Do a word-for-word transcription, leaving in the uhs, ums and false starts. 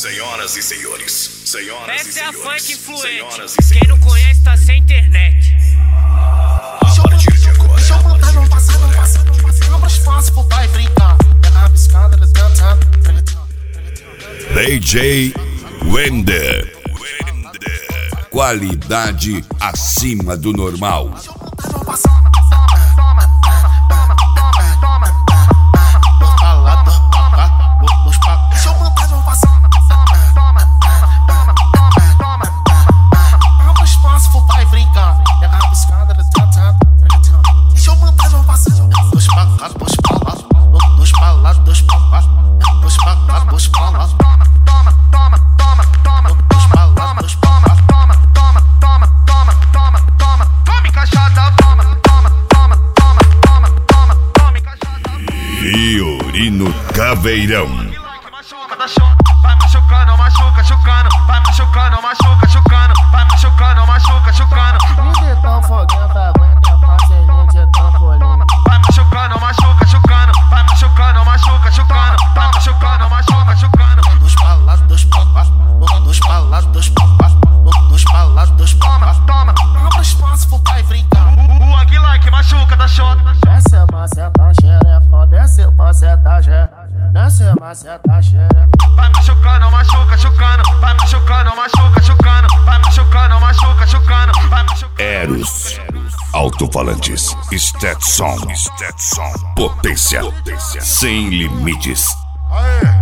Senhoras e senhores, senhoras Essa e senhores, é a funk influente. senhoras e senhores. Quem não conhece tá sem internet. A partir de agora, deixa eu mandar não passar, não passar, não passar. Não abre espaço pro pai brincar. Pega a rabiscada, cantando. D J Wender. Qualidade acima do normal. Fiorino Caveirão. Vai machucando, machuca, chucando. Vai machucando, machuca, chucando. Vai machucando, machuca, chucando. Me tão foguenta, aguenta fazer de trampolim. Vai machucando, machuca, chucando. Vai machucando, machuca, chucando. Vai machucando, machuca, chucando. Dos palados, dos papas, dos palados, dos papas, dos palados, dos papas. Toma, abre espaço pro pai brincar. O Aguilar que machuca da xota. Desce a maceta xerefa, desce a maceta xerefa, desce a maceta xerefa. Vai machucando, machuca, chucando. Vai machucando, machuca, chucando. Vai machucando, machuca, chucando. Vai machucando. Eros. Alto-falantes. Stetson. Stetson. Potência. Potência. Sem limites. Aê!